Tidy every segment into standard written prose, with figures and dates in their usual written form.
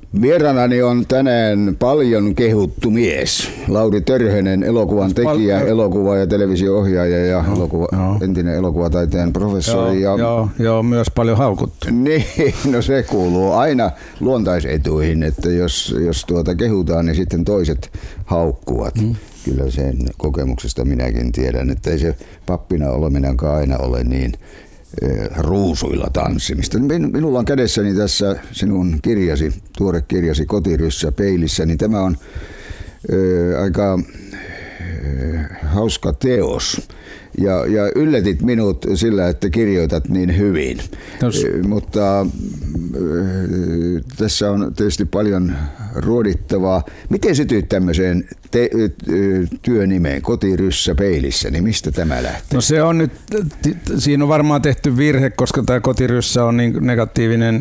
Vieraanani on tänään paljon kehuttu mies. Lauri Törhönen, elokuvan tekijä, elokuva- ja televisio-ohjaaja ja entinen elokuvataiteen professori. Joo, myös paljon haukuttu. Niin, no se kuuluu aina luontaisetuihin, että jos kehutaan, niin sitten toiset haukkuvat. Kyllä sen kokemuksesta minäkin tiedän, että ei se pappina oleminenkaan aina ole niin ruusuilla tanssimista. Minulla on kädessäni tässä sinun kirjasi, tuore kirjasi Kotiryssä peilissä, niin tämä on aika hauska teos. Ja yllätit minut sillä, että kirjoitat niin hyvin. Mutta tässä on tietysti paljon ruodittavaa. Miten sytyit tämmöiseen työnimeen Kotiryssä peilissä, niin mistä tämä lähtee? No se on nyt, siinä on varmaan tehty virhe, koska tämä Kotiryssä on niin negatiivinen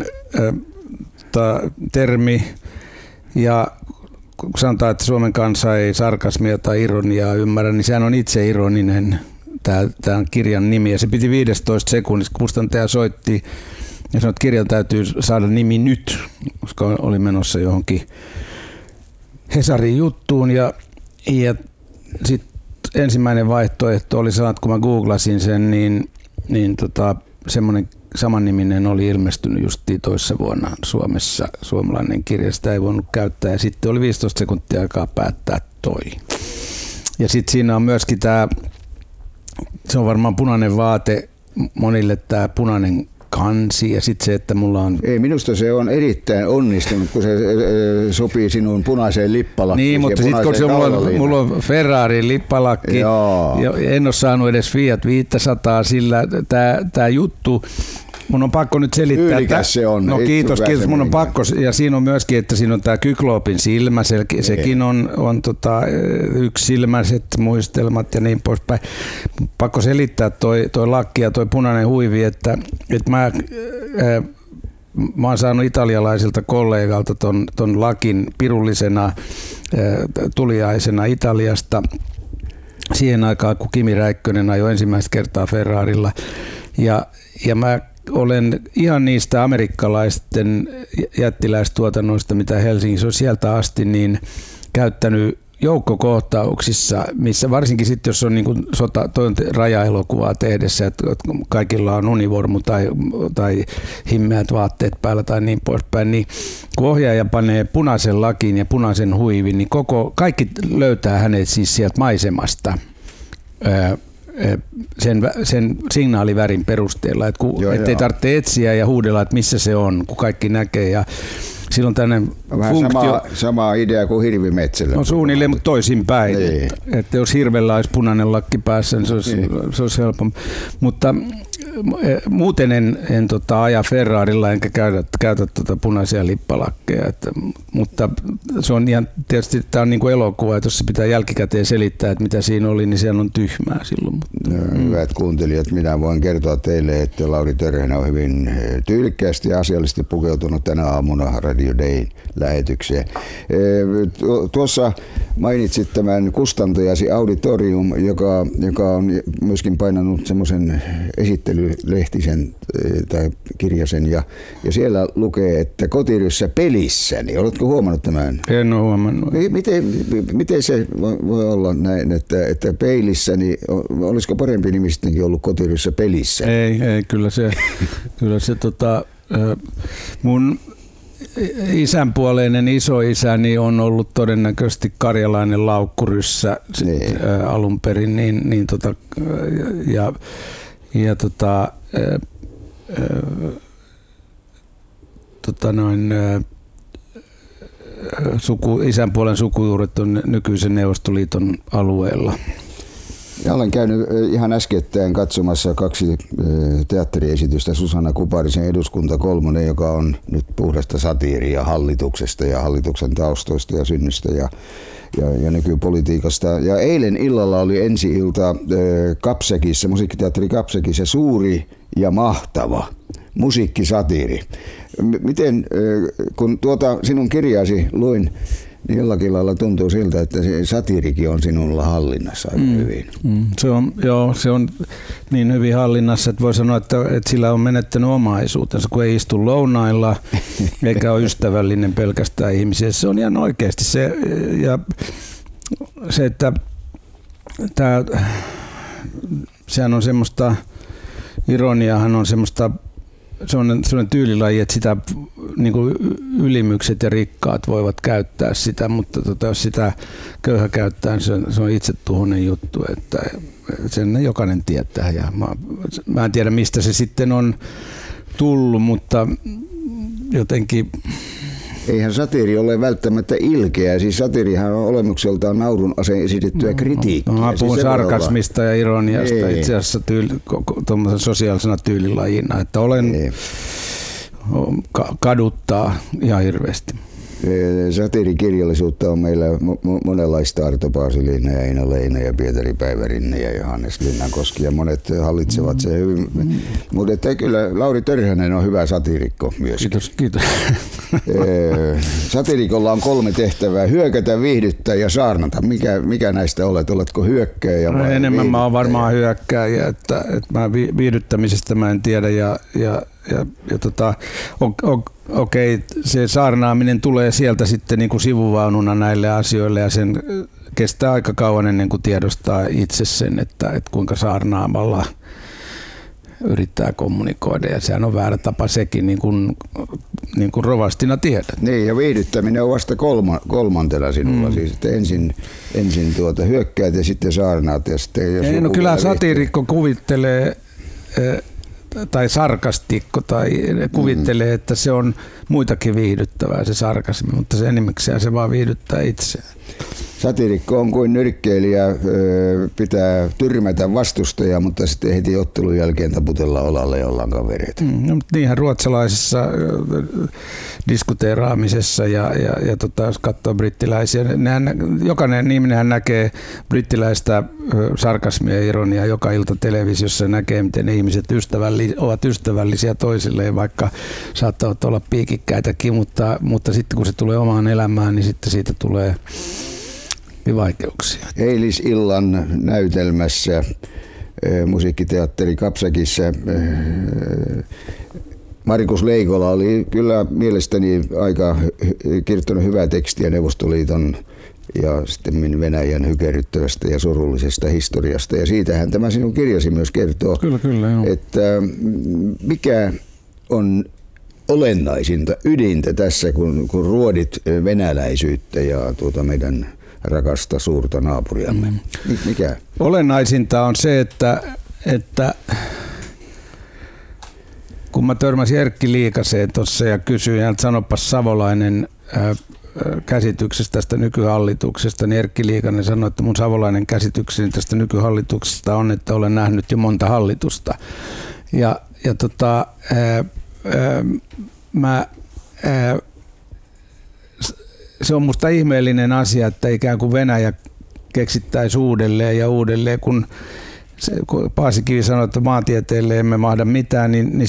termi. Ja kun sanotaan, että Suomen kansa ei sarkasmia tai ironiaa ymmärrä, niin sehän on itse ironinen. Tämä on kirjan nimi ja se piti 15 sekunnissa. Kustantaja soitti ja sanoi, että kirjan täytyy saada nimi nyt, koska oli menossa johonkin Hesarin juttuun. Ja sitten ensimmäinen vaihtoehto oli sellainen, että kun mä googlasin sen, niin semmoinen samanniminen oli ilmestynyt justiin toissa vuonna Suomessa. Suomalainen kirja, sitä ei voinut käyttää ja sitten oli 15 sekuntia aikaa päättää toi. Ja sitten siinä on myöskin tämä, se on varmaan punainen vaate monille, tämä punainen kansi ja sitten se, että mulla on... Ei, minusta se on erittäin onnistunut, kun se sopii sinun punaiseen lippalakkiin. Niin, mutta sitten kun se mulla on Ferrarin lippalakki, ja en ole saanut edes Fiat 500 sillä tämä juttu, mun on pakko nyt selittää. Ylikäs se on. No kiitos. Mun on pakko. Ja siinä on myöskin, että siinä on tämä Kykloopin silmä. Sekin on yksisilmäiset muistelmat ja niin poispäin. Pakko selittää toi lakki ja toi punainen huivi, että mä oon saanut italialaisilta kollegalta ton lakin pirullisena tuliaisena Italiasta siihen aikaan, kun Kimi Räikkönen ajoi ensimmäistä kertaa Ferrarilla. Ja mä olen ihan niistä amerikkalaisten jättiläistuotannoista, mitä Helsingissä on sieltä asti, niin käyttänyt joukkokohtauksissa, missä varsinkin sitten, jos on niin kuin rajaelokuvaa tehdessä, että kaikilla on univormu tai himmeät vaatteet päällä tai niin poispäin, niin kun ohjaaja panee punaisen lakin ja punaisen huivin, niin kaikki löytää hänet siis sieltä maisemasta sen signaalivärin perusteella, että ettei tarvitse etsiä ja huudella, että missä se on, kun kaikki näkee. Ja silloin tämmöinen funktio... Sama idea kuin hirvimetsällä. No suunnilleen, mutta toisinpäin. Niin. Että jos hirvellä olisi punainen lakki päässä, niin se olisi helpompi. Mutta muuten en aja Ferrarilla enkä käytä punaisia lippalakkeja. Mutta se on ihan, tietysti tämä on niin kuin elokuva, että jos se pitää jälkikäteen selittää, että mitä siinä oli, niin sehän on tyhmää silloin. Hyvät kuuntelijat, minä voin kertoa teille, että Lauri Törhönen on hyvin tyylikkäästi ja asiallisesti pukeutunut tänä aamuna Radio Dayn lähetykseen. Tuossa mainitsit tämän kustantajasi Auditorium, joka on myöskin painanut semmoisen esittelylehtisen tai kirjasen ja siellä lukee, että Kotiryssä pelissä, niin oletko huomannut tämän? En ole huomannut. Miten se voi olla näin, että peilissä, niin olisiko parempi nimi sittenkin ollut Kotiryssä pelissä? Ei, kyllä se mun isänpuoleinen isoisäni on ollut todennäköisesti karjalainen laukkuryssä alun perin, isänpuolen sukujuuret on nykyisen Neuvostoliiton alueella. Ja olen käynyt ihan äskettäin katsomassa 2 teatteriesitystä Susanna Kuparisen Eduskunta 3, joka on nyt puhdasta satiiria hallituksesta ja hallituksen taustoista ja synnystä ja nykypolitiikasta. Ja eilen illalla oli ensi-ilta Kapsekissa, musiikkiteatteri Kapsekissa, suuri ja mahtava musiikkisatiiri. Miten, kun tuota sinun kirjasi luin Niin jollakin lailla tuntuu siltä, että se satiirikin on sinulla hallinnassa aika hyvin. Se on niin hyvin hallinnassa, että voi sanoa, että sillä on menettänyt omaisuutensa, kun ei istu lounailla eikä ole ystävällinen pelkästään ihmisiä. Se on ihan oikeasti se, ja se, että sehän on semmoista, ironiahan on semmoista, se on sellainen tyylilaji, että sitä niin kuin ylimykset ja rikkaat voivat käyttää sitä, mutta jos sitä köyhä käyttää, niin se on itsetuhoinen juttu, että sen jokainen tietää. Ja mä en tiedä, mistä se sitten on tullut, mutta jotenkin... Eihän satiiri ole välttämättä ilkeä. Siis satiirihan on olemukseltaan naurun esitettyä kritiikkiä. Mä puhun sarkasmista ja ironiasta itse asiassa tuommoisen sosiaalisena tyylilajina, että kaduttaa ihan hirveästi. Satiirikirjallisuutta on meillä monenlaista. Arto Paasilina ja Eino Leino ja Pietari Päivärinne ja Johannes Linnankoski ja monet hallitsevat se hyvin. Mutta kyllä Lauri Törhänen on hyvä satiirikko myös. Kiitos. Satiirikolla on 3 tehtävää: hyökätä, viihdyttää ja saarnata. Mikä näistä olet? Oletko hyökkääjä vai enemmän mä oon varmaan hyökkääjä, että mä viihdyttämisestä mä en tiedä okei, se saarnaaminen tulee sieltä sitten niin kuin sivuvaununa näille asioille ja sen kestää aika kauan ennen kuin tiedostaa itse sen, että kuinka saarnaamalla yrittää kommunikoida, ja sehän on väärä tapa sekin, niin kuin rovastina tiedät. Niin, ja viihdyttäminen on vasta kolmantena sinulla, siis että ensin hyökkäät ja sitten saarnaat. Ja sitten, kyllä satiirikko kuvittelee tai sarkastikko tai kuvittelee, että se on muitakin viihdyttävää se sarkasmi, mutta se enimmäkseen se vaan viihdyttää itseään. Satiirikko on kuin nyrkkeilijä, pitää tyrmätä vastustajaa, mutta sitten heti ottelun jälkeen taputella olalle ja ollaan kavereita. Niinhän ruotsalaisessa diskuteeraamisessa ja jos katsoo brittiläisiä, jokainen ihminen näkee brittiläistä sarkasmia ja ironiaa joka ilta televisiossa, näkee miten ihmiset ovat ystävällisiä toisilleen, vaikka saattavat olla piikikkäitäkin, mutta sitten kun se tulee omaan elämään, niin sitten siitä tulee vaikeuksia. Eilisillan näytelmässä musiikkiteatteri Kapsakissa Markus Leikola oli kyllä mielestäni aika kirjoittanut hyvää tekstiä Neuvostoliiton ja sitten Venäjän hykerryttävästä ja surullisesta historiasta. Ja siitähän tämä sinun kirjasi myös kertoo, kyllä, joo. Että mikä on olennaisinta ydintä tässä, kun ruodit venäläisyyttä ja meidän rakasta suurta naapuriamme. Mikä? Olennaisinta on se, että kun mä törmäsin Erkki Liikaseen tuossa ja kysyin, että sanopas savolainen käsityksestä tästä nykyhallituksesta, niin Erkki Liikanen sanoi, että mun savolainen käsitykseni tästä nykyhallituksesta on, että olen nähnyt jo monta hallitusta. Se on musta ihmeellinen asia, että ikään kuin Venäjä keksittäisi uudelleen ja uudelleen, kun Paasikivi sanoi, että maantieteelle emme mahda mitään, niin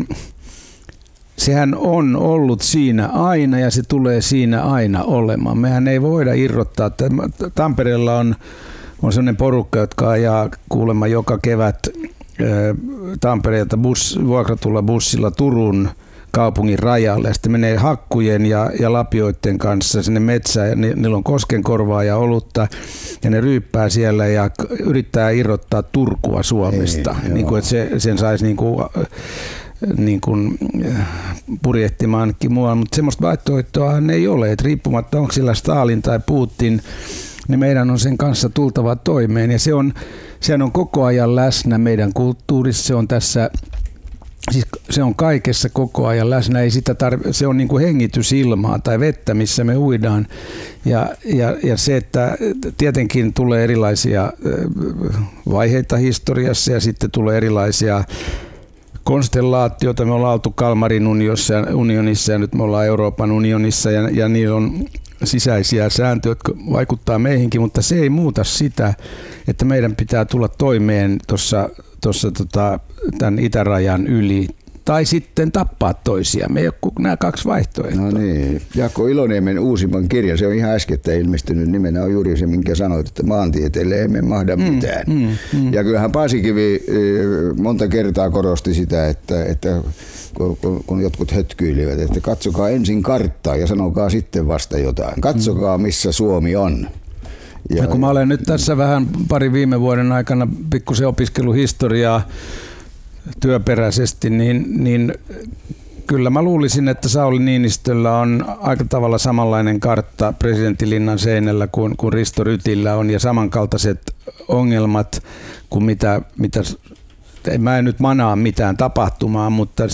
sehän on ollut siinä aina ja se tulee siinä aina olemaan. Mehän ei voida irrottaa. Tampereella on sellainen porukka, jotka ajaa kuulemma joka kevät Tampereelta vuokratulla bussilla Turun kaupungin rajalle ja sitten menee hakkujen ja lapioiden kanssa sinne metsään ja niillä on koskenkorvaa ja olutta ja ne ryyppää siellä ja yrittää irrottaa Turkua Suomesta, niin kuin, että sen saisi niin kuin purjehtimaankin muualla, mutta semmoista vaihtoehtoahan ei ole, että riippumatta onko sillä Stalin tai Putin, niin meidän on sen kanssa tultava toimeen ja sehän on koko ajan läsnä meidän kulttuurissa, se on tässä. Siis se on kaikessa koko ajan läsnä, ei sitä se on niin kuin hengitysilmaa tai vettä, missä me uidaan. Ja se, että tietenkin tulee erilaisia vaiheita historiassa ja sitten tulee erilaisia konstellaatioita. Me ollaan oltu Kalmarin unionissa ja nyt me ollaan Euroopan unionissa ja niillä on sisäisiä sääntöjä, jotka vaikuttaa meihinkin, mutta se ei muuta sitä, että meidän pitää tulla toimeen tuossa tämän itärajan yli tai sitten tappaa toisia. Me ei ole kuin nämä kaksi vaihtoehtoa. No niin. Jaakko Iloniemen uusimman kirjan, se on ihan äskettäin ilmestynyt, nimenä on juuri se, minkä sanoit, että maantieteelle emme mahda mitään. Ja kyllähän Paasikivi monta kertaa korosti sitä, että kun jotkut hötkyilivät, että katsokaa ensin karttaa ja sanokaa sitten vasta jotain. Katsokaa, missä Suomi on. Ja kun mä olen nyt tässä vähän pari viime vuoden aikana pikkusen opiskellut historiaa työperäisesti, niin kyllä mä luulisin, että Sauli Niinistöllä on aika tavalla samanlainen kartta Presidentinlinnan seinällä kuin Risto Rytillä on, ja samankaltaiset ongelmat kuin mitä mä en nyt manaa mitään tapahtumaa, mutta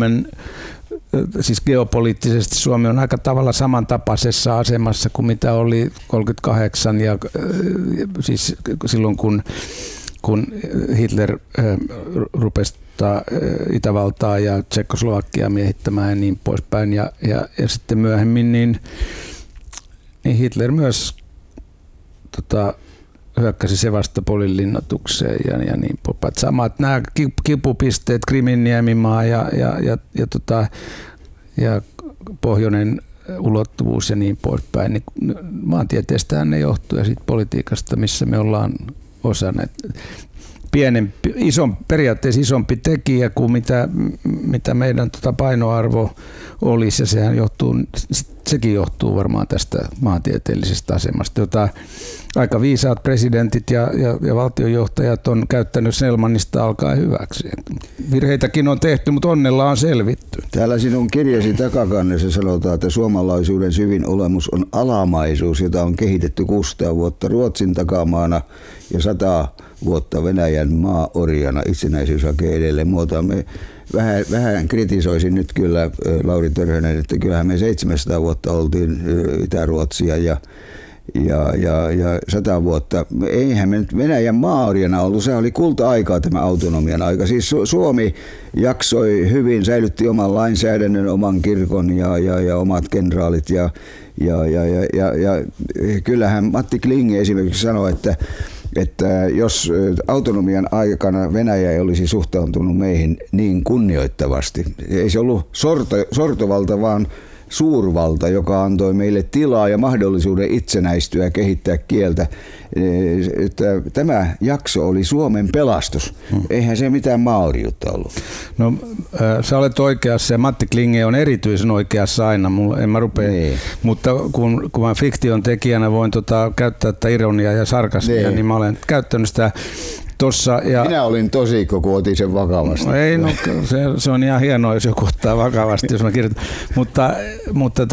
siis geopoliittisesti Suomi on aika tavalla samantapaisessa asemassa kuin mitä oli 38 ja siis silloin kun Hitler rupesi Itävaltaa ja Tsekkoslovakiaa miehittämään ja niin poispäin ja sitten myöhemmin niin Hitler myös hyökkäsi Sevastopolin linnoitukseen ja niin poispäin. Samat nämä kipupisteet, Krimin niemimaa ja pohjoinen ulottuvuus ja niin poispäin. Niin maantieteestähän ne johtuu ja siitä politiikasta, missä me ollaan osana. Periaatteessa isompi tekijä kuin mitä meidän painoarvo olisi, ja sekin johtuu varmaan tästä maantieteellisestä asemasta, jota aika viisaat presidentit ja valtionjohtajat on käyttänyt Snellmanista alkaen hyväksi. Virheitäkin on tehty, mutta onnella on selvitty. Täällä sinun kirjasi takakannessa sanotaan, että suomalaisuuden syvin olemus on alamaisuus, jota on kehitetty 600 vuotta Ruotsin takamaana ja 100 vuotta Venäjän maaorjana. Itsenäisyys hakee edelleen muotoa. Vähän kritisoisin nyt kyllä Lauri Törhönen, että kyllähän me 700 vuotta oltiin Itä-Ruotsia ja 100 vuotta. Eihän me nyt Venäjän maaorjana ollut, se oli kulta-aikaa tämä autonomian aika. Siis Suomi jaksoi hyvin, säilytti oman lainsäädännön, oman kirkon ja omat kenraalit ja kyllähän Matti Klinge esimerkiksi sanoi, että jos autonomian aikana Venäjä ei olisi suhtautunut meihin niin kunnioittavasti, ei se ollut sortovalta, vaan suurvalta, joka antoi meille tilaa ja mahdollisuuden itsenäistyä ja kehittää kieltä. Että tämä jakso oli Suomen pelastus. Eihän se mitään maaorjuutta ollut. No, sä olet oikeassa ja Matti Klinge on erityisen oikeassa aina. En mä rupea, mutta kun mä fiktion tekijänä voin käyttää tätä ironiaa ja sarkasmia, niin mä olen käyttänyt sitä tossa. Ja minä olin tosikko, kun otin sen vakavasti. Ei, no, se on ihan hienoa, jos joku ottaa vakavasti, jos mä kirjoitan. Mutta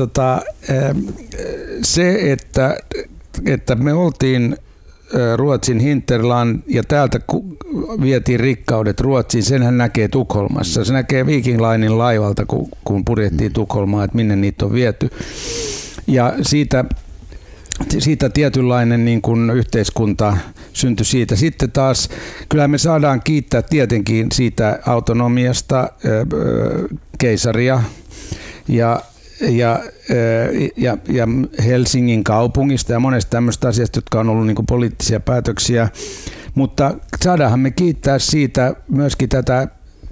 se, että me oltiin Ruotsin hinterland ja täältä vietiin rikkaudet Ruotsiin, senhän näkee Tukholmassa. Se näkee Viking Linen laivalta, kun purjettiin Tukholmaan, että minne niitä on viety. Ja siitä tietynlainen niin kuin yhteiskunta syntyi siitä. Sitten taas kyllä me saadaan kiittää tietenkin siitä autonomiasta keisaria ja Helsingin kaupungista ja monesta tämmöistä asiasta, jotka on ollut niin kuin poliittisia päätöksiä. Mutta saadaanhan me kiittää siitä myöskin tätä.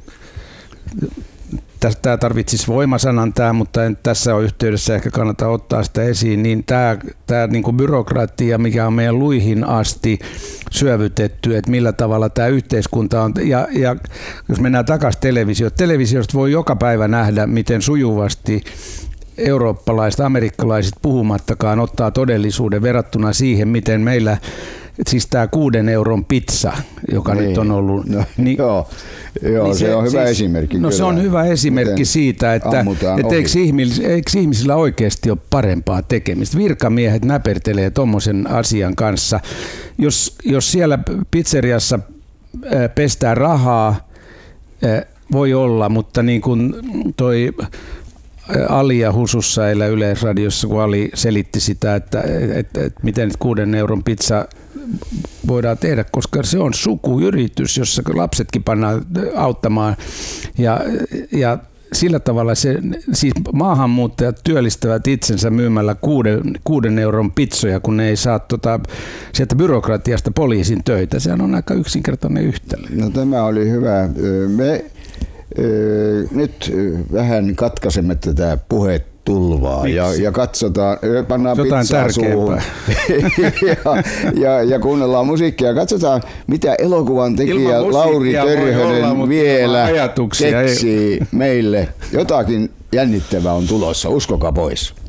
Tämä tarvitsisi voimasanan mutta en tässä ole yhteydessä ehkä kannata ottaa sitä esiin, niin tämä niin kuin byrokratia, mikä on meidän luihin asti syövytetty, että millä tavalla tämä yhteiskunta on, ja jos mennään takaisin televisiosta voi joka päivä nähdä, miten sujuvasti eurooppalaiset, amerikkalaiset puhumattakaan ottaa todellisuuden verrattuna siihen, miten meillä siis tämä 6 euron pizza, joka nyt on ollut. No, niin, joo, niin se on hyvä esimerkki. No kyllä. Se on hyvä esimerkki siitä, että eikö ihmisillä oikeasti ole parempaa tekemistä. Virkamiehet näpertelee tommosen asian kanssa. Jos siellä pizzeriassa pestää rahaa, voi olla, mutta niin kuin toi Ali ja Husussa eilen Yleisradiossa, kun Ali selitti sitä, että miten 6 euron pizza voidaan tehdä, koska se on sukuyritys, jossa lapsetkin pannaan auttamaan ja sillä tavalla siis maahanmuuttajat työllistävät itsensä myymällä 6 euron pizzoja, kun ne ei saa sieltä byrokratiasta poliisin töitä. Sehän on aika yksinkertainen yhtälö. No tämä oli hyvä. Nyt vähän katkaisemme tätä puhetulvaa ja katsotaan, pannaan pizzaa suuhun ja kuunnellaan musiikkia. Katsotaan, mitä elokuvan tekijä Lauri Törhönen vielä keksii meille. Jotakin jännittävää on tulossa, uskokaa pois.